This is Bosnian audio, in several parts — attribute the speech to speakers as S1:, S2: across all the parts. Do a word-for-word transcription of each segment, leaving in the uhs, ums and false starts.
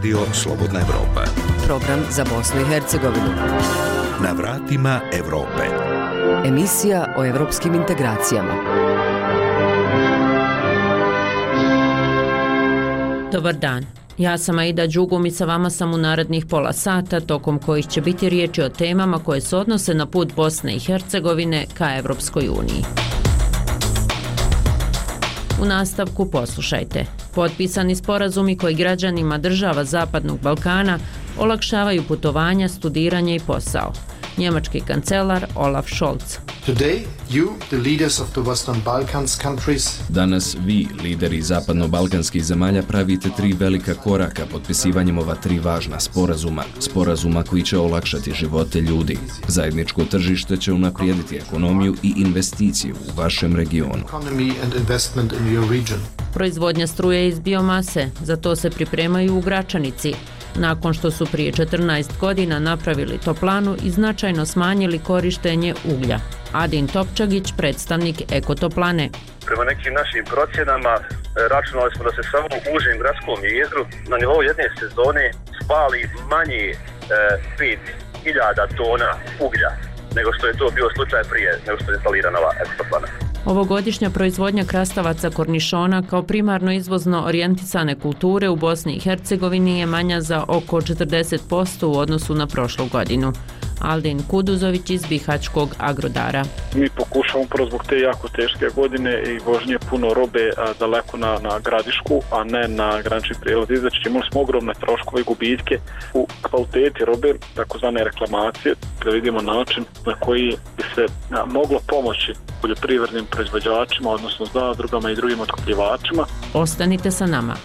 S1: Radio Slobodna Evropa.
S2: Program za Bosnu i Hercegovinu.
S1: Na vratima Evrope.
S2: Emisija o evropskim integracijama.
S3: Dobar dan. Ja sam Aida Đugum i sa vama sam u narednih pola sata, tokom kojih će biti riječi o temama koje se odnose na put Bosne i Hercegovine ka Evropskoj uniji. U nastavku poslušajte. Potpisani sporazumi koji građanima država Zapadnog Balkana olakšavaju putovanja, studiranje i posao. Njemački kancelar Olaf Scholz.
S4: Today, you, the leaders of the Western Balkans countries,
S5: Danas vi, lideri zapadno-balkanskih zemalja, pravite tri velika koraka potpisivanjem ova tri važna sporazuma. Sporazuma koji će olakšati živote ljudi. Zajedničko tržište će unaprijediti ekonomiju i investiciju u vašem regionu.
S4: economy and investment in your region.
S3: Proizvodnja struje iz biomase, za to se pripremaju u Gračanici. Nakon što su prije četrnaest godina napravili toplanu i značajno smanjili korištenje uglja. Adin Topčagić, predstavnik Ekotoplane.
S6: Prema nekim našim procjenama računali smo da se samo u užem gradskom jezgru na nivou jedne sezone spali manje e, pet hiljada tona uglja nego što je to bio slučaj prije nego što je instalirana ova Ekotoplana.
S3: Ovogodišnja proizvodnja krastavaca kornišona kao primarno izvozno orijentisane kulture u Bosni i Hercegovini je manja za oko četrdeset posto u odnosu na prošlu godinu. Aldin Kuduzović iz Bihaćkog Agrodara.
S7: Mi pokušamo prvo zbog te jako teške godine i vožnje puno robe a, daleko na, na gradišku, a ne na granični prijelaz izaći. Imali smo ogromne troškove i gubitke u kvaliteti robe, takozvane reklamacije, da vidimo način na koji bi se a, moglo pomoći poljoprivrednim proizvođačima, odnosno zadrugama i drugim otkupljivačima.
S3: Ostanite sa nama.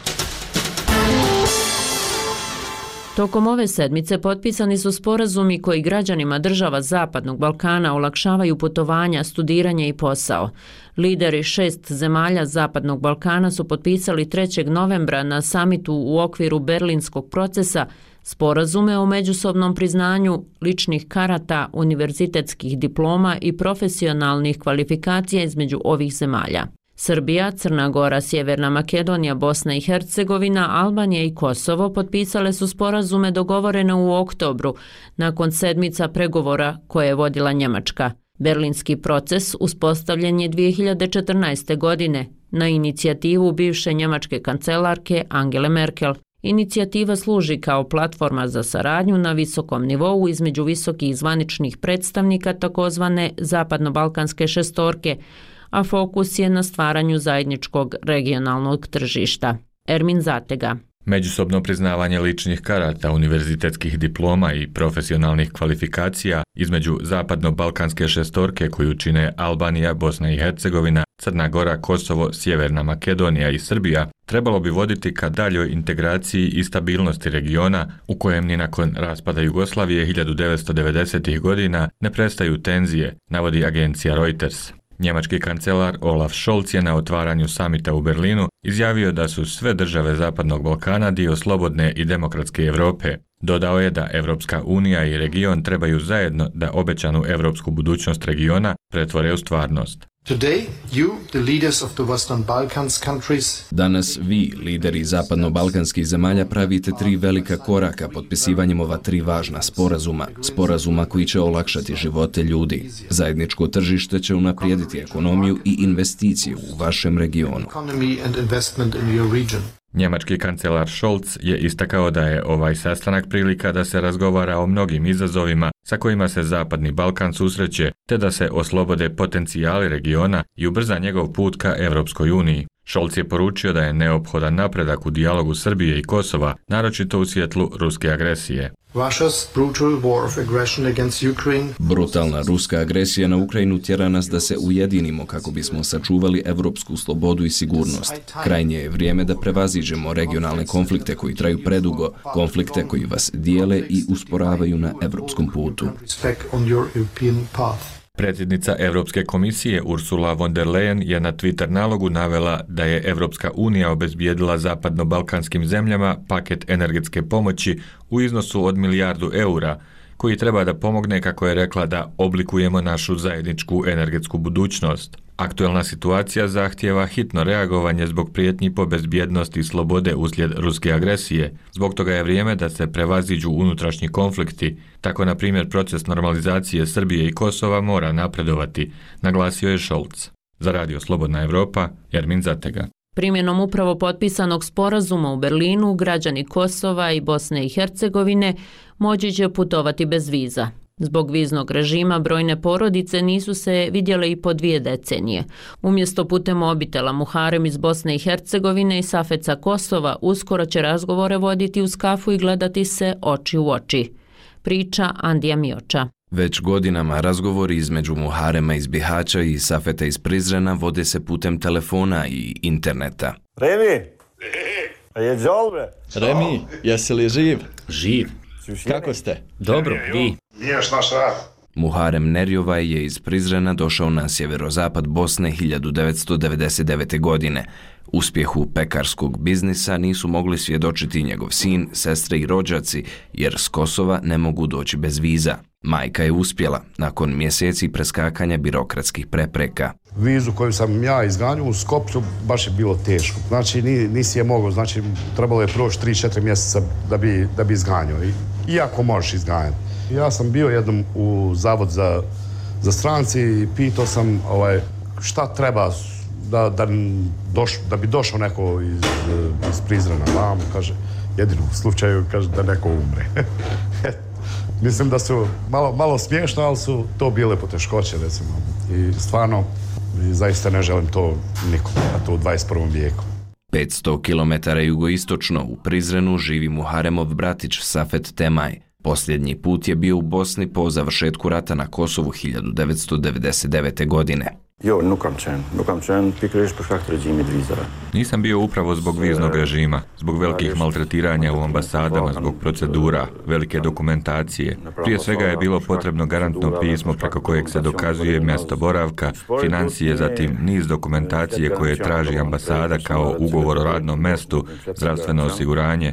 S3: Tokom ove sedmice potpisani su sporazumi koji građanima država Zapadnog Balkana olakšavaju putovanja, studiranje i posao. Lideri šest zemalja Zapadnog Balkana su potpisali trećeg novembra na samitu u okviru Berlinskog procesa sporazume o međusobnom priznanju ličnih karata, univerzitetskih diploma i profesionalnih kvalifikacija između ovih zemalja. Srbija, Crna Gora, Sjeverna Makedonija, Bosna i Hercegovina, Albanija i Kosovo potpisale su sporazume dogovorene u oktobru, nakon sedmica pregovora koje je vodila Njemačka. Berlinski proces uspostavljen je dvije hiljade četrnaeste. godine na inicijativu bivše njemačke kancelarke Angele Merkel. Inicijativa služi kao platforma za saradnju na visokom nivou između visokih zvaničnih predstavnika takozvane zapadno-balkanske šestorke, a fokus je na stvaranju zajedničkog regionalnog tržišta. Ermin Zatega.
S8: Međusobno priznavanje ličnih karata, univerzitetskih diploma i profesionalnih kvalifikacija između zapadno-balkanske šestorke koju čine Albanija, Bosna i Hercegovina, Crna Gora, Kosovo, Sjeverna Makedonija i Srbija trebalo bi voditi ka daljoj integraciji i stabilnosti regiona u kojem ni nakon raspada Jugoslavije hiljadu devetsto devedesetih. godina ne prestaju tenzije, navodi agencija Reuters. Njemački kancelar Olaf Scholz je na otvaranju samita u Berlinu izjavio da su sve države Zapadnog Balkana dio slobodne i demokratske Europe. Dodao je da Evropska unija i region trebaju zajedno da obećanu evropsku budućnost regiona pretvore u stvarnost.
S4: Today, you, the leaders of the Western Balkans countries,
S5: Danas vi, lideri zapadno-balkanskih zemalja, pravite tri velika koraka potpisivanjem ova tri važna sporazuma. Sporazuma koji će olakšati živote ljudi. Zajedničko tržište će unaprijediti ekonomiju i investiciju u vašem regionu.
S4: economy and investment in your region.
S8: Njemački kancelar Scholz je istakao da je ovaj sastanak prilika da se razgovara o mnogim izazovima sa kojima se Zapadni Balkan susreće, te da se oslobode potencijali regiona i ubrza njegov put ka Evropskoj uniji. Scholz je poručio da je neophodan napredak u dijalogu Srbije i Kosova, naročito u svjetlu ruske agresije.
S4: Russia's brutal war of aggression against Ukraine
S5: Brutalna ruska agresija na Ukrajinu tjera nas da se ujedinimo kako bismo sačuvali evropsku slobodu i sigurnost. Krajnje je vrijeme da prevaziđemo regionalne konflikte koji traju predugo, konflikte koji vas dijele i usporavaju na evropskom putu.
S4: respect on your European path.
S8: Predsjednica Europske komisije Ursula von der Leyen je na Twitter nalogu navela da je Evropska unija obezbijedila zapadno-balkanskim zemljama paket energetske pomoći u iznosu od milijardu eura, koji treba da pomogne, kako je rekla, da oblikujemo našu zajedničku energetsku budućnost. Aktualna situacija zahtijeva hitno reagovanje zbog prijetnji po bezbjednosti i slobode uslijed ruske agresije. Zbog toga je vrijeme da se prevaziđu unutrašnji konflikti. Tako, na primjer, proces normalizacije Srbije i Kosova mora napredovati, naglasio je Scholz. Za Radio Slobodna Evropa, Jermin Zatega.
S3: Primjenom upravo potpisanog sporazuma u Berlinu, građani Kosova i Bosne i Hercegovine moći će putovati bez viza. Zbog viznog režima brojne porodice nisu se vidjele i po dvije decenije. Umjesto putem mobitela Muharem iz Bosne i Hercegovine i Safeca Kosova uskoro će razgovore voditi uz kafu i gledati se oči u oči. Priča Andija Mioča.
S5: Već godinama razgovori između Muharema iz Bihaća i Safeta iz Prizrena vode se putem telefona i interneta.
S9: Remi, a je džolbe?
S10: Remi, jesi li živ?
S11: Živ.
S10: Kako ste?
S11: Dobro, vi?
S9: Niješ naš rad.
S5: Muharem Nerjovaj je iz Prizrena došao na sjeverozapad Bosne hiljadu devetsto devedeset devete. godine. Uspjehu pekarskog biznisa nisu mogli svjedočiti njegov sin, sestre i rođaci, jer s Kosova ne mogu doći bez viza. Majka je uspjela, nakon mjeseci preskakanja birokratskih prepreka.
S12: Vizu koju sam ja izganjao u Skoplju baš je bilo teško. Znači nisi je mogao, znači trebalo je proći tri četiri mjeseca da bi, da bi izganjao. Iako možeš izganjati. Ja sam bio jednom u Zavod za, za stranci i pitao sam ovaj, šta treba da, da, doš, da bi došao neko iz, iz Prizrena. Vamo, kaže, jedino u slučaju kaže, da neko umre. Mislim da su malo, malo smiješno, ali su to bile poteškoće, recimo. I stvarno, i zaista ne želim to nikom, a to u dvadeset prvom vijeku.
S5: petsto kilometara jugoistočno u Prizrenu živi Muharemov bratić Safet Temaj. Posljednji put je bio u Bosni po završetku rata na Kosovu hiljadu devetsto devedeset devete. godine.
S9: Jo, nukam čen, nukam čen, pikriš po šaktu režimi dvizara.
S8: Nisam bio upravo zbog viznog režima, zbog velikih maltretiranja u ambasadama, zbog procedura, velike dokumentacije. Prije svega je bilo potrebno garantno pismo preko kojeg se dokazuje mjesto boravka, financije, zatim niz dokumentacije koje traži ambasada kao ugovor o radnom mjestu, zdravstveno osiguranje.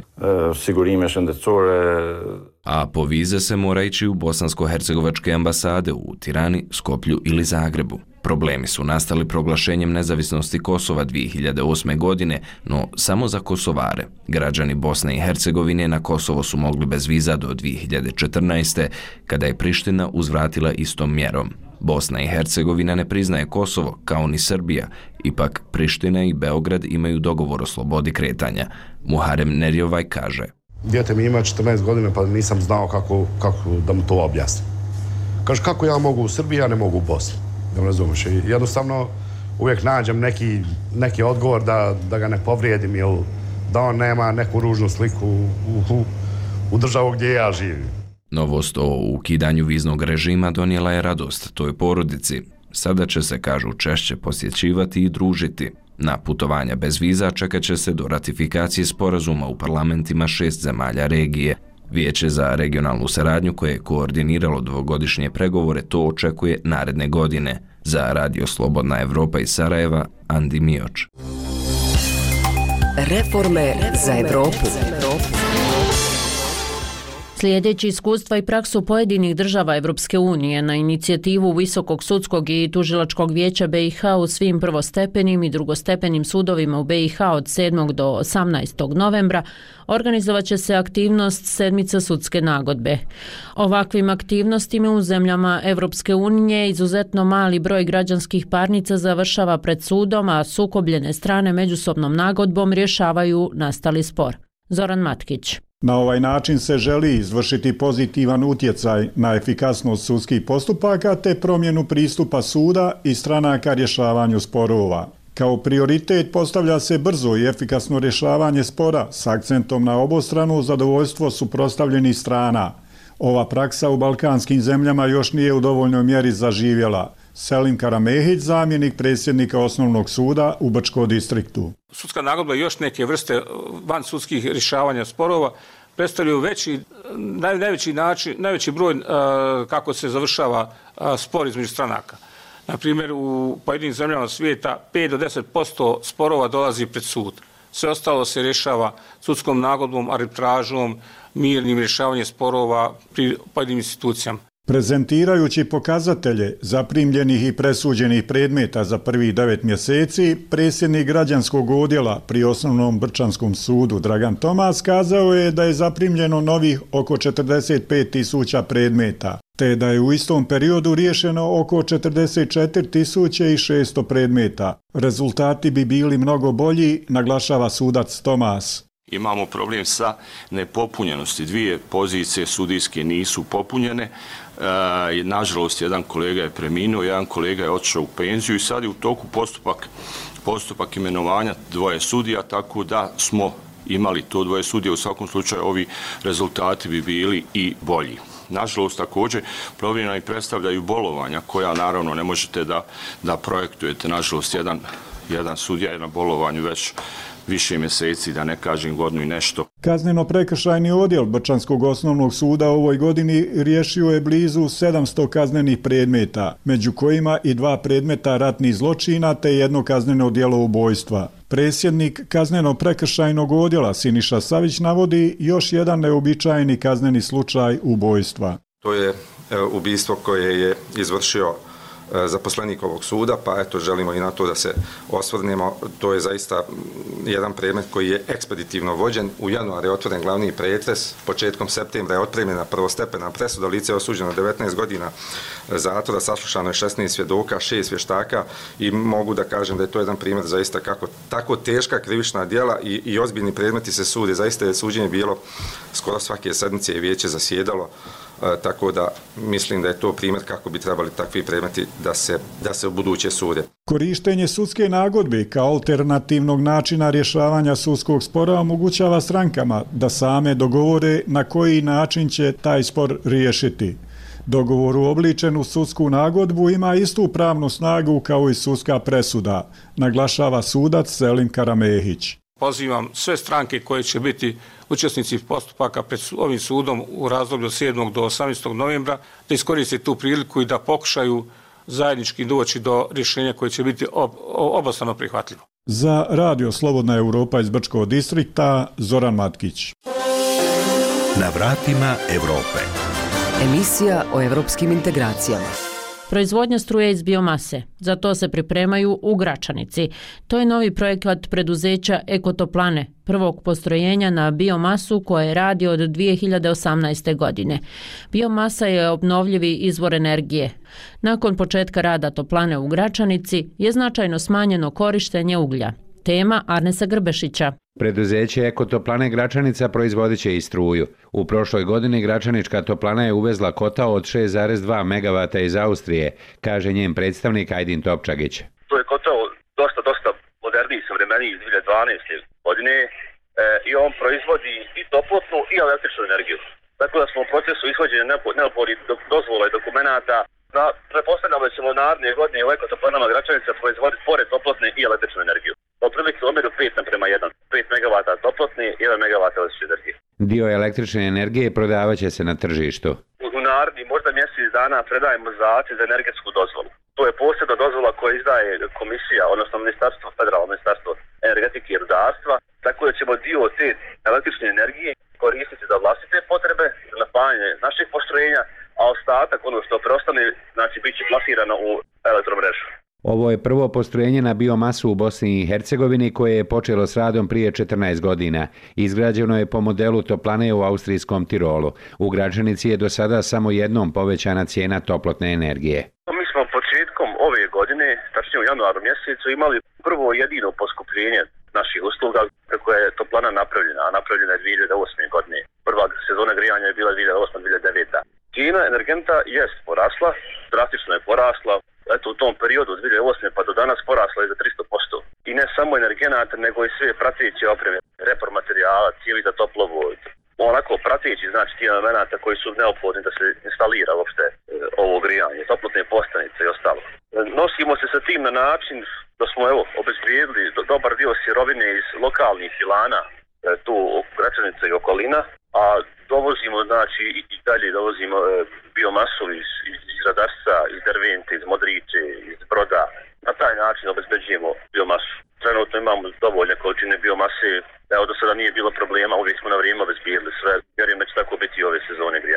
S5: A po vize se mora ići u bosansko-hercegovačke ambasade u Tirani, Skoplju ili Zagrebu. Problemi su nastali proglašenjem nezavisnosti Kosova dvije hiljade osme. godine, no samo za Kosovare. Građani Bosne i Hercegovine na Kosovo su mogli bez viza do dvije hiljade četrnaeste. kada je Priština uzvratila istom mjerom. Bosna i Hercegovina ne priznaje Kosovo, kao ni Srbija. Ipak Priština i Beograd imaju dogovor o slobodi kretanja. Muharem Nerjovaj kaže:
S12: Dijete mi ima četrnaest godina pa nisam znao kako, kako da mu to objasnim. Kaže, kako ja mogu u Srbiji, ja ne mogu u Bosni. Ne razumiješ. Jednostavno uvijek nađem neki, neki odgovor da, da ga ne povrijedim ili da on nema neku ružnu sliku u, u, u državu gdje ja živim.
S5: Novost o ukidanju viznog režima donijela je radost toj porodici. Sada će se, kažu, češće posjećivati i družiti. Na putovanja bez viza čekat će se do ratifikacije sporazuma u parlamentima šest zemalja regije. Vijeće za regionalnu saradnju koje je koordiniralo dvogodišnje pregovore to očekuje naredne godine. Za Radio Slobodna Evropa iz Sarajeva, Andi Mioč.
S2: Reforme za Evropu.
S3: Slijedeći iskustva i praksu pojedinih država Evropske unije na inicijativu Visokog sudskog i tužilačkog vijeća B i H u svim prvostepenim i drugostepenim sudovima u B i H od sedmog do osamnaestog novembra organizovat će se aktivnost sedmice sudske nagodbe. Ovakvim aktivnostima u zemljama Evropske unije izuzetno mali broj građanskih parnica završava pred sudom, a sukobljene strane međusobnom nagodbom rješavaju nastali spor. Zoran Matkić.
S13: Na ovaj način se želi izvršiti pozitivan utjecaj na efikasnost sudskih postupaka te promjenu pristupa suda i stranaka rješavanju sporova. Kao prioritet postavlja se brzo i efikasno rješavanje spora s akcentom na obostrano zadovoljstvo suprotstavljenih strana. Ova praksa u balkanskim zemljama još nije u dovoljnoj mjeri zaživjela. Selim Karamehić, zamjenik predsjednika Osnovnog suda u Brčkom distriktu.
S14: Sudska nagodba i još neke vrste van sudskih rješavanja sporova predstavljaju veći, naj, najveći, način, najveći broj uh, kako se završava uh, spor između stranaka. Na primjer, u pojedinim zemljama svijeta pet do deset posto sporova dolazi pred sud. Sve ostalo se rješava sudskom nagodbom, arbitražom, mirnim rješavanjem sporova pri pojedinim institucijama.
S13: Prezentirajući pokazatelje zaprimljenih i presuđenih predmeta za prvih devet mjeseci, predsjednik građanskog odjela pri Osnovnom Brčanskom sudu Dragan Tomas kazao je da je zaprimljeno novih oko četrdeset pet tisuća predmeta, te da je u istom periodu riješeno oko četrdeset četiri tisuće šesto predmeta. Rezultati bi bili mnogo bolji, naglašava sudac Tomas.
S11: Imamo problem sa nepopunjenosti. Dvije pozicije sudijske nisu popunjene. E, nažalost, jedan kolega je preminuo, jedan kolega je otišao u penziju i sad je u toku postupak, postupak imenovanja dvoje sudija, tako da smo imali to dvoje sudija. U svakom slučaju ovi rezultati bi bili i bolji. Nažalost, također, problem i predstavljaju bolovanja, koja naravno ne možete da, da projektujete. Nažalost, jedan, jedan sudija je na bolovanju već više mjeseci, da ne kažem godinu i nešto.
S13: Kazneno-prekršajni odjel Brčanskog osnovnog suda u ovoj godini riješio je blizu sedamsto kaznenih predmeta, među kojima i dva predmeta ratnih zločina te jedno kazneno djelo ubojstva. Predsjednik kazneno-prekršajnog odjela Siniša Savić navodi još jedan neobičajeni kazneni slučaj ubojstva.
S15: To je ubistvo koje je izvršio zaposlenik ovog suda, pa eto želimo i na to da se osvrnemo. To je zaista jedan predmet koji je ekspeditivno vođen. U januaru je otvoren glavni pretres, početkom septembra je otpremljena prvostepena presuda, lice je osuđeno devetnaest godina zatvora, saslušano je šesnaest svjedoka, šest vještaka i mogu da kažem da je to jedan primjer zaista kako tako teška krivična djela i, i ozbiljni predmeti se sude. Zaista je suđenje bilo skoro svake sedmice i vijeće zasjedalo. E, tako da mislim da je to primjer kako bi trebali takvi predmeti da se, da se u buduće sude.
S13: Korištenje sudske nagodbe kao alternativnog načina rješavanja sudskog spora omogućava strankama da same dogovore na koji način će taj spor riješiti. Dogovor uobličen u sudsku nagodbu ima istu pravnu snagu kao i sudska presuda, naglašava sudac Selim Karamehić.
S14: Pozivam sve stranke koje će biti učesnici postupaka pred ovim sudom u razdoblju od sedmog do osamnaestog novembra da iskoriste tu priliku i da pokušaju zajednički doći do rješenja koje će biti ob, obostrano prihvatljivo.
S13: Za Radio Slobodna Europa iz Brčkog distrikta, Zoran Matkić.
S1: Na vratima Europe.
S2: Emisija o evropskim integracijama.
S3: Proizvodnja struje iz biomase. Za to se pripremaju u Gračanici. To je novi projekat preduzeća Ekotoplane, prvog postrojenja na biomasu koje radi od dvije hiljade osamnaeste. godine. Biomasa je obnovljivi izvor energije. Nakon početka rada toplane u Gračanici je značajno smanjeno korištenje uglja. Tema Arnesa Grbešića.
S16: Preduzeće Ekotoplane Gračanica proizvodit će i struju. U prošloj godini Gračanička toplana je uvezla kotao od šest zarez dva megavata iz Austrije, kaže njen predstavnik Ajdin Topčagić.
S6: To je kotao dosta, dosta moderniji, savremeniji iz dvije hiljade dvanaeste. godine e, i on proizvodi i toplotnu i električnu energiju. Tako da smo u procesu ishođenja neophodnih dozvola i dokumenata. Da prepostavljamo da ćemo naredne godine u Ekotoplanama Gračanica proizvoditi pored toplotne i električnu energiju. Otprilike u omjeru pet naprema jedan. pet megavata toplotne i jedan megavat električne energije.
S16: Dio električne energije prodavat će se na tržištu.
S6: U naredni možda mjesec dana predajemo zahtjev za energetsku dozvolu. To je posebna dozvola koja izdaje komisija, odnosno ministarstvo, federalno ministarstvo energetike i rudarstva, tako da ćemo dio te električne energije koristiti za vlastite potrebe, za napajanje naših postrojenja, a ostatak, ono što preostane, znači bit će plasirano u elektromrežu.
S16: Ovo je prvo postrojenje na biomasu u Bosni i Hercegovini koje je počelo s radom prije četrnaest godina. Izgrađeno je po modelu toplane u austrijskom Tirolu. U Gračanici je do sada samo jednom povećana cijena toplotne energije.
S6: Mi smo početkom ove godine, tačnije u januaru mjesecu, imali prvo jedino poskupljenje naših usluga kako je toplana napravljena, a napravljena je dvije hiljade osme. godine. Prva sezona grijanja je bila dvije hiljade osme. do dvije hiljade devete. Cijena energenta jest porasla, drastično je porasla. Eto, u tom periodu od dvije hiljade osme. pa do danas porasla je za tristo posto. I ne samo energenata, nego i sve prateće opreme, repor materijala, cijevi za toplovod. Onako prateći, znači ti elemenata koji su neophodni da se instalira uopšte e, ovo grijanje, toplotne postanice i ostalo. E, nosimo se sa tim na način da smo evo obezbijedili do, dobar dio sirovine iz lokalnih filana, e, tu Gračanica i okolina, a dovozimo, znači, i, i dalje dovozimo e, biomasu iz, iz, iz radarstva, iz Dervente, iz Modriče, iz Broda. Na taj način obezbeđujemo biomasu. Trenutno imamo dovoljne količine biomase, evo do sada nije bilo problema, uvijek smo na vrijeme obezbijedili sve, vjerujem da će tako biti i ove sezone grijanja.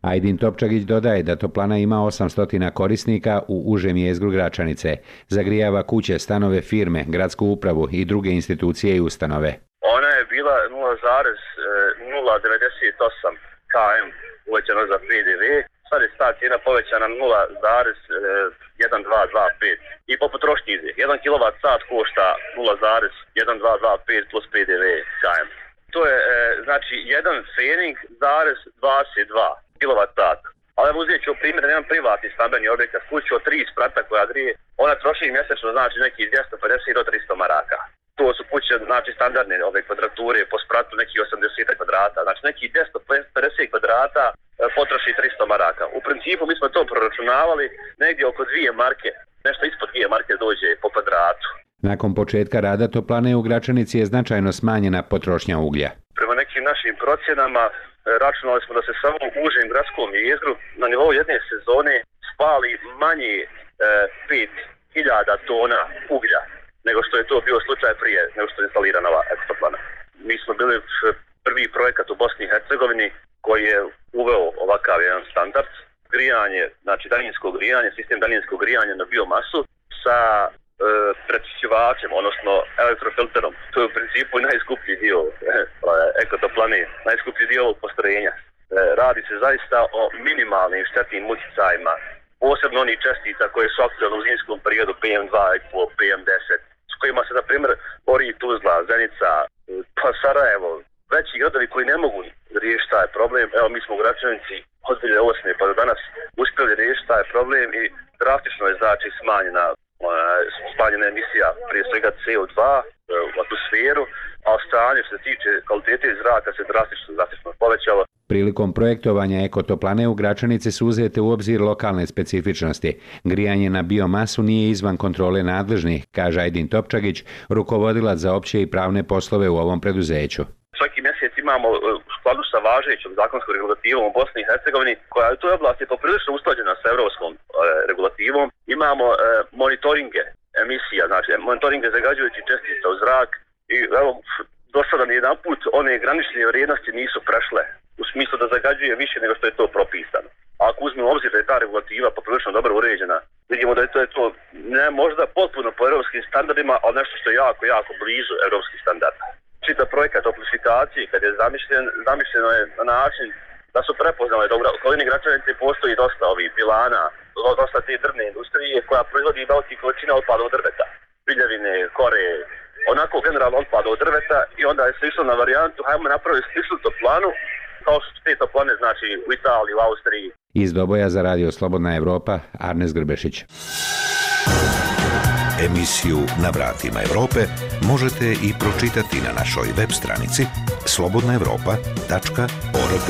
S16: Ajdin Topčagić dodaje da toplana ima osamsto korisnika u užem jezgru Gračanice. Zagrijava kuće, stanove, firme, gradsku upravu i druge institucije i ustanove.
S6: Ona je bila nula zarez nula devedeset osam kilometara uvećano za P D V, sad je ta cijena povećana nula zarez jedan dva dva pet i po potrošnji ide. jedan kilovat sat košta nula zarez jedan dva dva pet plus P D V kilometara. To je znači jedan fening zarez dvadeset dva kilovat sata. Ali uzet ću primjer, jedan privatni stambeni objekat, kuću od tri sprata koja grije, ona troši mjesečno znači neki dvjesto pedeset do tristo maraka. To su kuće, znači standardne ove kvadrature, po spratu neki osamdeset kvadrata, znači neki dvjesto pedeset kvadrata potroši tristo maraka. U principu mi smo to proračunavali negdje oko dvije marke, nešto ispod dvije marke dođe po kvadratu.
S16: Nakon početka rada toplane u Gračanici je značajno smanjena potrošnja uglja.
S6: Prema nekim našim procjenama računali smo da se samo u užem gradskom jezgru na nivou jedne sezone spali manje e, pet hiljada tona uglja nego što je to bio slučaj prije nego što je instalirana ova ekotoplana. Mi smo bili prvi projekat u Bosni i Hercegovini koji je uveo ovakav jedan standard grijanje, znači daljinsko grijanje, sistem daljinskog grijanja na biomasu sa e, prečišćivačem, odnosno elektrofilterom. To je u principu najskuplji dio e, ekotoplane, najskuplji dio ovog postrojenja. E, radi se zaista o minimalnim štetnim utjecajima, posebno onih čestica koje su aktualne u zimskom periodu P M dva i P M deset, s kojima se, na primjer, bori Tuzla, Zenica, pa Sarajevo, veći gradovi koji ne mogu riješiti taj problem. Evo, mi smo u Gračanici od dvije hiljade osme pa do danas uspjeli riješiti taj problem i drastično je znači smanjena, smanjena emisija prije svega C O dva u atmosferu, a stanje što se tiče kvalitete zraka se drastično, drastično povećalo.
S16: Prilikom projektovanja ekotoplane u Gračanici su uzete u obzir lokalne specifičnosti. Grijanje na biomasu nije izvan kontrole nadležnih, kaže Ajdin Topčagić, rukovodilac za opće i pravne poslove u ovom preduzeću.
S6: Svaki mjesec imamo u skladu sa važećom zakonskom regulativom u Bosni i Hercegovini, koja je u toj oblasti poprilično usklađena sa europskom e, regulativom. Imamo e, monitoringe emisija, znači monitoringe zagađujućih čestica u zrak i evo, do sada nijedan put one granične vrijednosti nisu prešle u smislu da zagađuje više nego što je to propisano. A ako uzmemo obzir da je ta regulativa poprilično dobro uređena, vidimo da je to, je to ne možda potpuno po europskim standardima, ali nešto što je jako, jako blizu europskih standarda. Čitav projekat toplifikacije, kad je zamišljen, zamišljeno je na način da su prepoznali da u okolini Gračanice postoji dosta ovih pilana, dosta te drvne industrije koja proizvodi velike količine otpada od drveta, piljevine, kore, onako generalno otpada od drveta i onda je se išlo na varijantu, hajmo napraviti sličnu toplanu kao što te toplane znači u Italiji, u Austriji.
S16: Iz Doboja za Radio Slobodna Evropa, Arnes Grbešić.
S1: Emisiju Na vratima Evrope možete i pročitati na našoj web stranici slobodna evropa tačka org.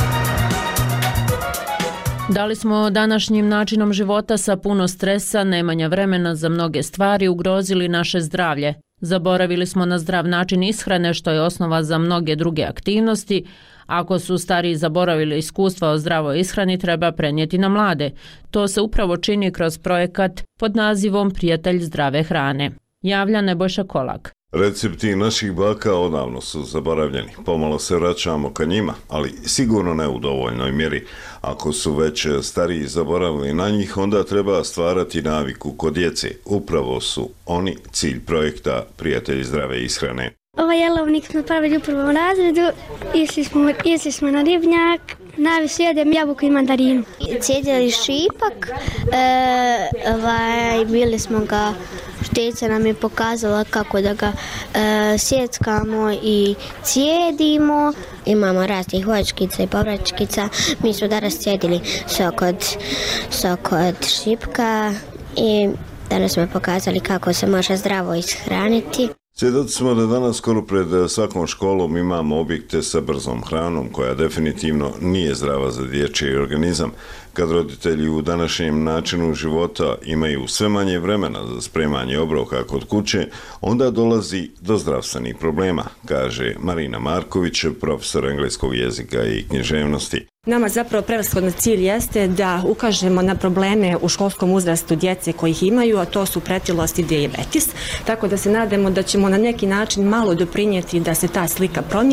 S3: Da li smo današnjim načinom života sa puno stresa, nemanja vremena za mnoge stvari ugrozili naše zdravlje? Zaboravili smo na zdrav način ishrane što je osnova za mnoge druge aktivnosti. Ako su stariji zaboravili iskustva o zdravoj ishrani, treba prenijeti na mlade. To se upravo čini kroz projekat pod nazivom Prijatelj zdrave hrane. Javlja Nebojša Kolak.
S17: Recepti naših baka odavno su zaboravljeni. Pomalo se vraćamo ka njima, ali sigurno ne u dovoljnoj mjeri. Ako su već stariji zaboravili na njih, onda treba stvarati naviku kod djece. Upravo su oni cilj projekta Prijatelj zdrave ishrane.
S18: Ovaj jelovnik smo pravili u prvom razredu, išli smo, išli smo na ribnjak, najviše jedem jabuku i mandarinu.
S19: Cijedili šipak, e, ovaj, bili smo ga, šteca nam je pokazala kako da ga e, sjeckamo i cijedimo. Imamo raznih voćkica i povraćkica, mi smo danas cijedili sok od, sok od šipka i danas smo pokazali kako se može zdravo ishraniti.
S17: Svjedoci smo da danas skoro pred svakom školom imamo objekte sa brzom hranom koja definitivno nije zdrava za dječji organizam. Kad roditelji u današnjem načinu života imaju sve manje vremena za spremanje obroka kod kuće, onda dolazi do zdravstvenih problema, kaže Marina Marković, profesor engleskog jezika i književnosti.
S20: Nama zapravo prevashodni cilj jeste da ukažemo na probleme u školskom uzrastu djece koji ih imaju, a to su pretilost i dijabetes, tako da se nadamo da ćemo na neki način malo doprinijeti da se ta slika promijeni.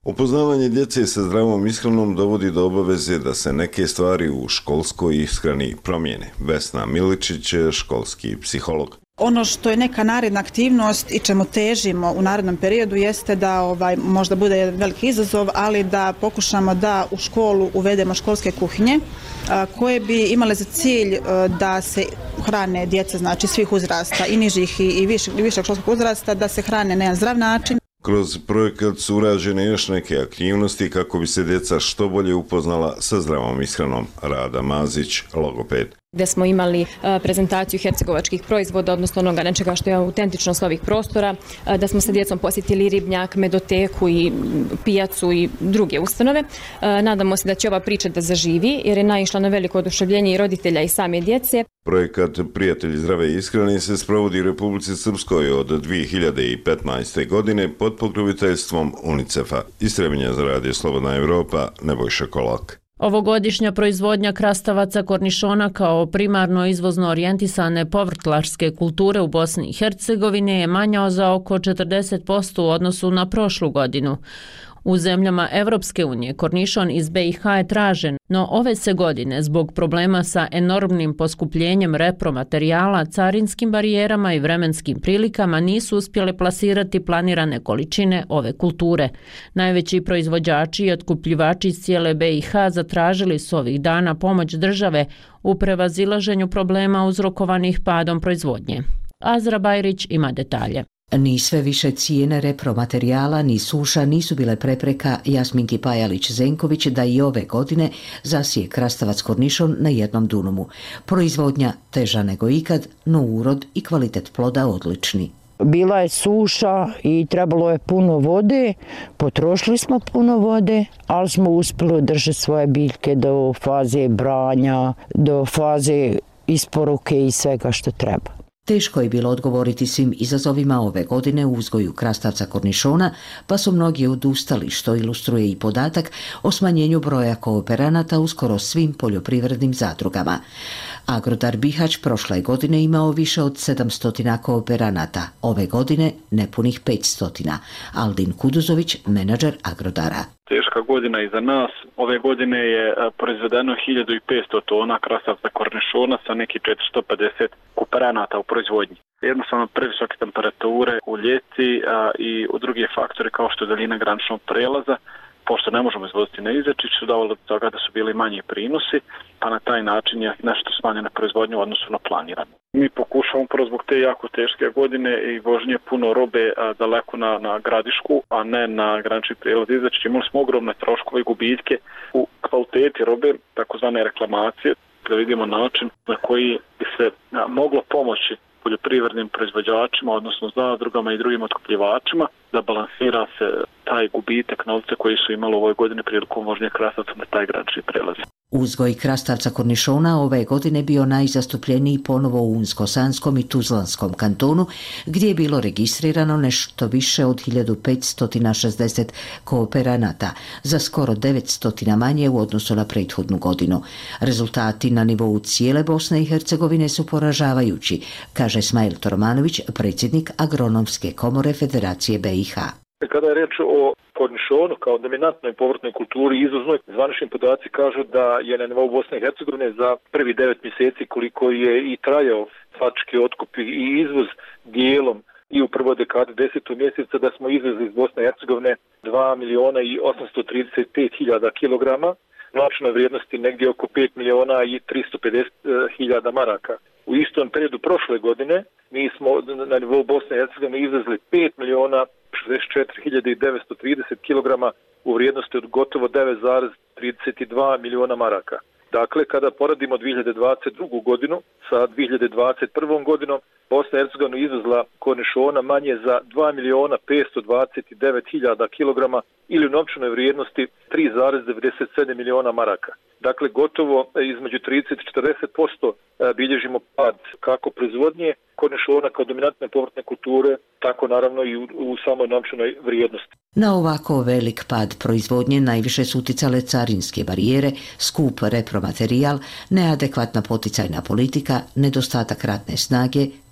S17: Upoznavanje djece sa zdravom ishranom dovodi do obaveze da se neke stvari u školskoj ishrani promijene. Vesna Miličić, školski psiholog.
S21: Ono što je neka naredna aktivnost i čemu težimo u narednom periodu jeste da ovaj, možda bude jedan veliki izazov, ali da pokušamo da u školu uvedemo školske kuhinje a, koje bi imale za cilj a, da se hrane djeca, znači svih uzrasta, i nižih i, i višeg, višeg školskog uzrasta, da se hrane na jedan zdrav način.
S17: Kroz projekat su urađene još neke aktivnosti kako bi se djeca što bolje upoznala sa zdravom ishranom. Rada Mazić, logoped.
S22: Gdje smo imali prezentaciju hercegovačkih proizvoda, odnosno onoga nečega što je autentičnost ovih prostora, da smo sa djecom posjetili ribnjak, medoteku i pijacu i druge ustanove. Nadamo se da će ova priča da zaživi, jer je naišla na veliko oduševljenje i roditelja i same djece.
S17: Projekat Prijatelji zdrave ishrane se sprovodi u Republici Srpskoj od dvije hiljade petnaeste. godine pod pokroviteljstvom UNICEF-a. Iz Trebinja za Radio Slobodna Evropa, Nebojša Kolak.
S3: Ovogodišnja proizvodnja krastavaca kornišona kao primarno izvozno orijentisane povrtlarske kulture u Bosni i Hercegovini je manja za oko četrdeset posto u odnosu na prošlu godinu. U zemljama Evropske unije kornišon iz B i H je tražen, no ove se godine zbog problema sa enormnim poskupljenjem repromaterijala, carinskim barijerama i vremenskim prilikama nisu uspjele plasirati planirane količine ove kulture. Najveći proizvođači i otkupljivači iz cijele B i H zatražili su ovih dana pomoć države u prevazilaženju problema uzrokovanih padom proizvodnje. Azra Bajrić ima detalje.
S23: Ni sve više cijene repromaterijala ni suša nisu bile prepreka Jasminki Pajalić-Zenković da i ove godine zasije krastavac kornišon na jednom dunumu. Proizvodnja teža nego ikad, no urod i kvalitet ploda odlični.
S24: Bila je suša i trebalo je puno vode, potrošili smo puno vode, ali smo uspjeli održati svoje biljke do faze branja, do faze isporuke i svega što treba.
S23: Teško je bilo odgovoriti svim izazovima ove godine u uzgoju krastavca kornišona, pa su mnogi odustali, što ilustruje i podatak o smanjenju broja kooperanata u skoro svim poljoprivrednim zadrugama. Agrodar Bihać prošle godine imao više od sedamsto kooperanata, ove godine nepunih petsto. Aldin Kuduzović, menadžer Agrodara.
S7: Teška godina iza nas. Ove godine je proizvedeno hiljadu petsto tona krastavca kornišona sa neki četiristo pedeset kooperanata u proizvodnji. Jednostavno previsoke temperature u ljeti a, i u druge faktore kao što je daljina graničnog prelaza, pošto ne možemo izvoziti na Izečić, su doveli do toga da su bili manji prinosi, pa na taj način je nešto smanjena proizvodnja u odnosu na planirano. Mi pokušamo upravo zbog te jako teške godine i vožnje puno robe a, daleko na, na Gradišku, a ne na granični prijelaz Izečić. Imali smo ogromne troškove i gubitke u kvaliteti robe, takozvane reklamacije, da vidimo način na koji bi se a, moglo pomoći poljoprivrednim proizvođačima, odnosno zadrugama i drugim otkupljivačima, da balansira se taj gubitak novca koji su imali u ovoj godini prilikom vožnje krastavca na taj granični prelaz.
S23: Uzgoj krastavca kornišona ove godine bio najzastupljeniji ponovo u Unsko-Sanskom i Tuzlanskom kantonu, gdje je bilo registrirano nešto više od hiljadu petsto šezdeset kooperanata, za skoro devetsto manje u odnosu na prethodnu godinu. Rezultati na nivou cijele Bosne i Hercegovine su poražavajući, kaže Smail Tormanović, predsjednik Agronomske komore Federacije B i H.
S25: Kada je reč o kornišonu kao dominantnoj povrtnoj kulturi izvoznoj, zvanični podaci kažu da je na nivou Bosne i Hercegovine za prvi devet mjeseci koliko je i trajao faktički otkup i izvoz dijelom i u prvoj dekadi desetog mjeseca da smo izvezli iz Bosne i Hercegovine dva miliona i osamsto trideset pet hiljada kilograma, novčanoj vrijednosti negdje oko pet miliona i tristo pedeset hiljada maraka. U istom periodu prošle godine mi smo na nivou Bosne i Hercegovine izvezli pet miliona šezdeset četiri hiljade devetsto trideset kilograma u vrijednosti od gotovo devet zarez trideset dva miliona maraka. Dakle, kada poradimo dvije hiljade dvadeset drugu. godinu sa dvije hiljade dvadeset prvom. godinom, Bosna i Hercegovina izvezla kornišona manje za dva miliona petsto dvadeset devet hiljada kilograma ili u novčanoj vrijednosti tri zarez devedeset sedam miliona maraka. Dakle, gotovo između trideset do četrdeset posto bilježimo pad kako proizvodnje kornišona kao dominantne povrtne kulture, tako naravno i u, u samoj novčanoj vrijednosti.
S23: Na ovako velik pad proizvodnje najviše su uticale carinske barijere, skup repromaterijal, neadekvatna poticajna politika, nedostatak radne snage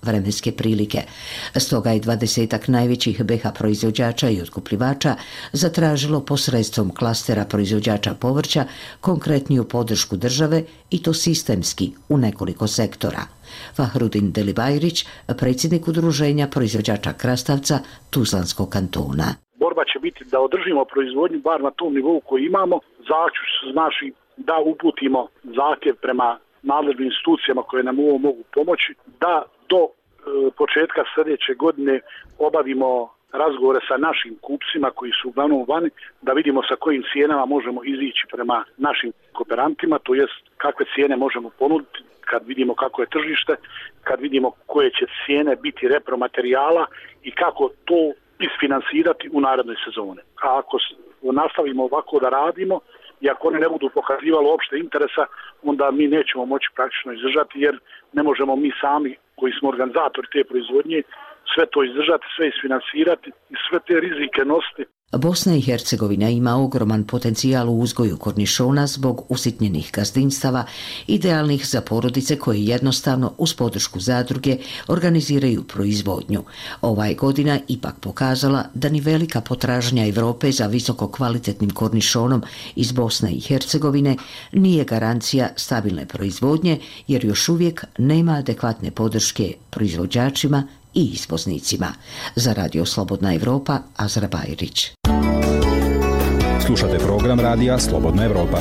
S23: vremenske prilike. Stoga je dvadesetak najvećih B iH proizvođača i otkupljivača zatražilo posredstvom klastera proizvođača povrća konkretniju podršku države i to sistemski u nekoliko sektora. Fahrudin Delibajrić, predsjednik udruženja proizvođača krastavca Tuzlanskog kantona.
S4: Borba će biti da održimo proizvodnju bar na tom nivou koji imamo. Zaključak znači da uputimo zahtjev prema nadležnim institucijama koje nam u ovom mogu pomoći, da do e, početka sljedeće godine obavimo razgovore sa našim kupcima koji su uglavnom vani, da vidimo sa kojim cijenama možemo izići prema našim kooperantima, to jest kakve cijene možemo ponuditi kad vidimo kako je tržište, kad vidimo koje će cijene biti repromaterijala i kako to isfinansirati u narednoj sezoni. A ako nastavimo ovako da radimo i ako one ne budu pokazivali opšte interesa, onda mi nećemo moći praktično izdržati, jer ne možemo mi sami koji smo organizatori te proizvodnje sve to izdržati, sve isfinansirati i sve te rizike nositi.
S23: Bosna i Hercegovina ima ogroman potencijal u uzgoju kornišona zbog usitnjenih gazdinstava, idealnih za porodice koje jednostavno uz podršku zadruge organiziraju proizvodnju. Ova je godina ipak pokazala da ni velika potražnja Evrope za visoko kvalitetnim kornišonom iz Bosne i Hercegovine nije garancija stabilne proizvodnje, jer još uvijek nema adekvatne podrške proizvođačima i izvoznicima. Za Radio Slobodna Evropa, Azra Bajrić.
S8: Slušate program radija Slobodna Evropa.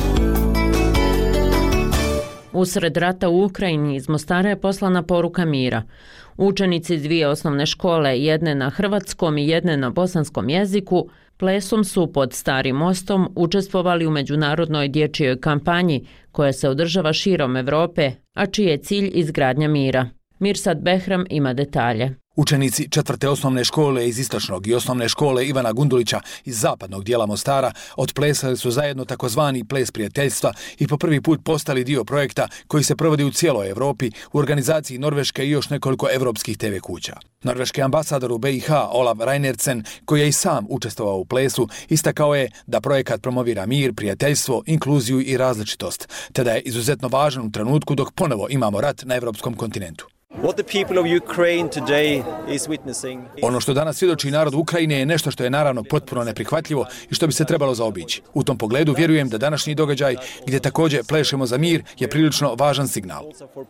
S3: Usred rata u Ukrajini iz Mostara je poslana poruka mira. Učenici dvije osnovne škole, jedne na hrvatskom i jedne na bosanskom jeziku, plesom su pod Starim mostom učestvovali u međunarodnoj dječjoj kampanji koja se održava širom Evrope, a čiji je cilj izgradnja mira. Mirsad Behram ima detalje.
S9: Učenici četvrte osnovne škole iz istočnog i osnovne škole Ivana Gundulića iz zapadnog dijela Mostara otplesali su zajedno takozvani ples prijateljstva i po prvi put postali dio projekta koji se provodi u cijeloj Evropi u organizaciji Norveške i još nekoliko evropskih te ve kuća. Norveški ambasador u be i ha Olav Reinertsen, koji je i sam učestvovao u plesu, istakao je da projekat promovira mir, prijateljstvo, inkluziju i različitost, te da je izuzetno važan u trenutku dok ponovo imamo rat na evropskom kontinentu. Ono što danas svjedoči narod Ukrajine je nešto što je naravno potpuno neprihvatljivo i što bi se trebalo zaobići. U tom pogledu vjerujem da današnji događaj, gdje također plešemo za mir, je prilično važan signal.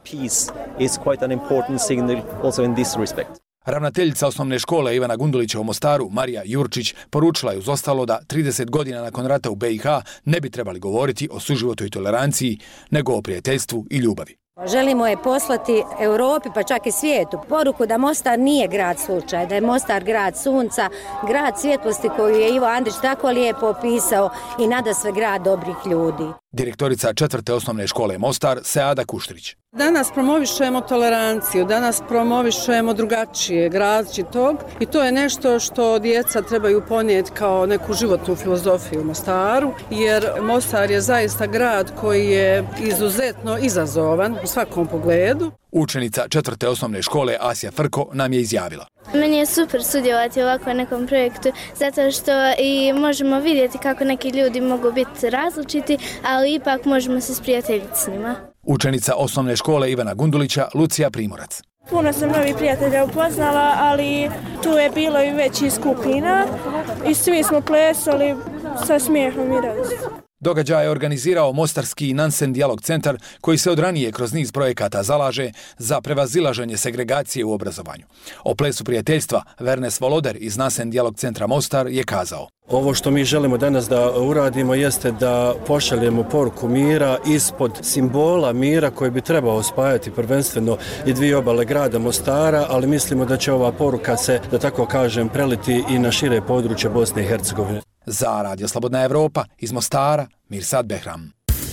S9: Ravnateljica osnovne škole Ivana Gundulića u Mostaru, Marija Jurčić, poručila je uz ostalo da trideset godina nakon rata u be i ha ne bi trebali govoriti o suživotu i toleranciji, nego o prijateljstvu i ljubavi.
S10: Želimo je poslati Europi, pa čak i svijetu, poruku da Mostar nije grad slučaja, da je Mostar grad sunca, grad svjetlosti koju je Ivo Andrić tako lijepo opisao i nadasve grad dobrih ljudi.
S9: Direktorica četvrte osnovne škole Mostar, Seada Kuštrić.
S12: Danas promovišemo toleranciju, danas promovišemo drugačijeg, različitog i to je nešto što djeca trebaju ponijeti kao neku životnu filozofiju u Mostaru, jer Mostar je zaista grad koji je izuzetno izazovan u svakom pogledu.
S9: Učenica četvrte osnovne škole Asija Frko nam je izjavila.
S18: Meni je super sudjelovati u ovakvom nekom projektu, zato što i možemo vidjeti kako neki ljudi mogu biti različiti, ali ipak možemo se sprijateljiti s njima.
S9: Učenica osnovne škole Ivana Gundulića, Lucija Primorac.
S26: Puno sam novih prijatelja upoznala, ali tu je bilo i većih skupina i svi smo plesali sa smijehom i radostom.
S9: Događaj je organizirao Mostarski Nansen dijalog centar koji se od ranije kroz niz projekata zalaže za prevazilaženje segregacije u obrazovanju. O plesu prijateljstva Vernes Voloder iz Nansen dijalog centra Mostar je kazao.
S27: Ovo što mi želimo danas da uradimo jeste da pošaljemo poruku mira ispod simbola mira koji bi trebao spajati prvenstveno i dvije obale grada Mostara, ali mislimo da će ova poruka se, da tako kažem, preliti i na šire područje Bosne i Hercegovine.
S9: Za Radio Slobodna Evropa iz Mostara, Mirsad Behram.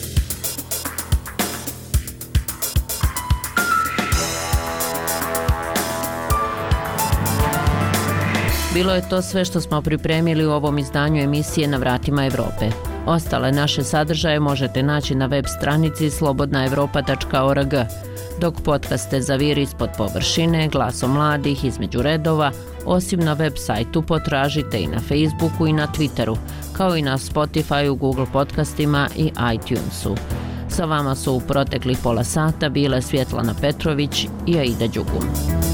S3: Bilo je to sve što smo pripremili u ovom izdanju emisije Na vratima Evrope. Ostale naše sadržaje možete naći na web stranici slobodna evropa tačka org, dok podcaste Zavir ispod površine, Glasom mladih, Između redova, osim na web sajtu potražite i na Facebooku i na Twitteru, kao i na Spotifyu, Google podcastima i iTunesu. Sa vama su u proteklih pola sata bile Svjetlana Petrović i Aida Đugum.